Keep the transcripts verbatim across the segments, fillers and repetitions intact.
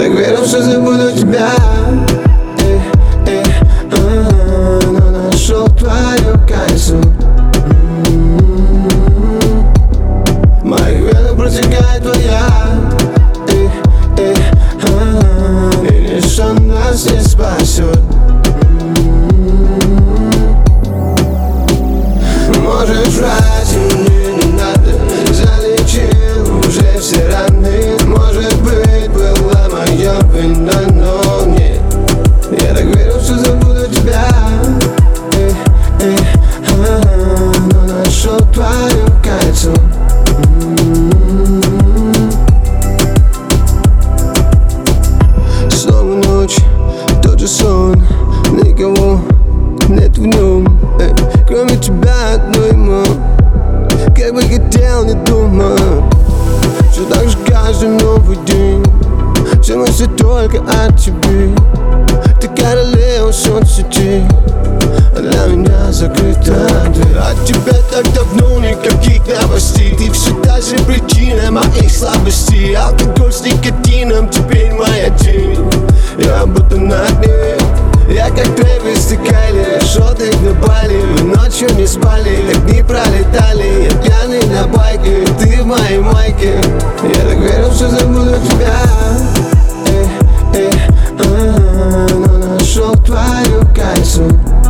так верил, что забуду тебя, э, э, а, но нашел твое кольцо. В моих венах протекает твоя, э, э, а, и ничто нас не спасет. Можешь врать, мне не надо, залечил уже все раны. Может быть, была моя вина, но нет. Я так верил, что забуду тебя, э, э, а, но нашел твое кольцо. Снова ночь, тот же сон, никого нет в нем, эй, кроме тебя одной, ма. Как бы хотел, не думал, все так же каждый новый день. Все мысли только о тебе. Ты королева соцсетей, а для меня закрыта дверь. От тебя так давно никаких новостей. Ты все та же причина моих слабостей. Алкоголь с никотином теперь моя тень. Я будто на дне. Я как Трэвис Скайли, шоты на Бали. Мы ночью не спали, как дни пролетали. Я пьяный на байке, ты в моей майке. Я так верил, что забуду тебя, э, э, а, но нашел твое кольцо.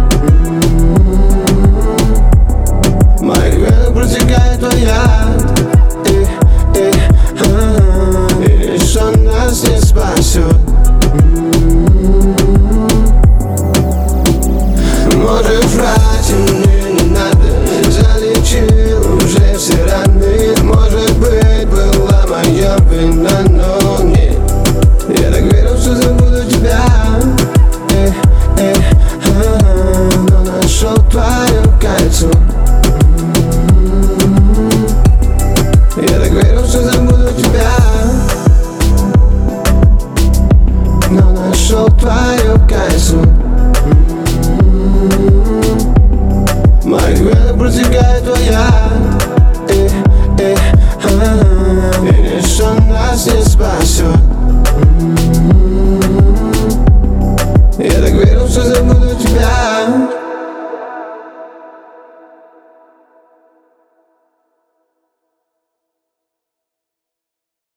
В моих венах протекает твоя, э, э, а, и ничто нас не спасет. Можешь врать, мне не надо, залечил уже все раны. Может быть, была моя вина, но нет. Я так верил, что забуду тебя, э, э, а, но нашел твое кольцо. Я так верил, что забуду тебя, но нашел твое кольцо. В моих венах протекает твоя, э, э, а, и ничто нас не спасет.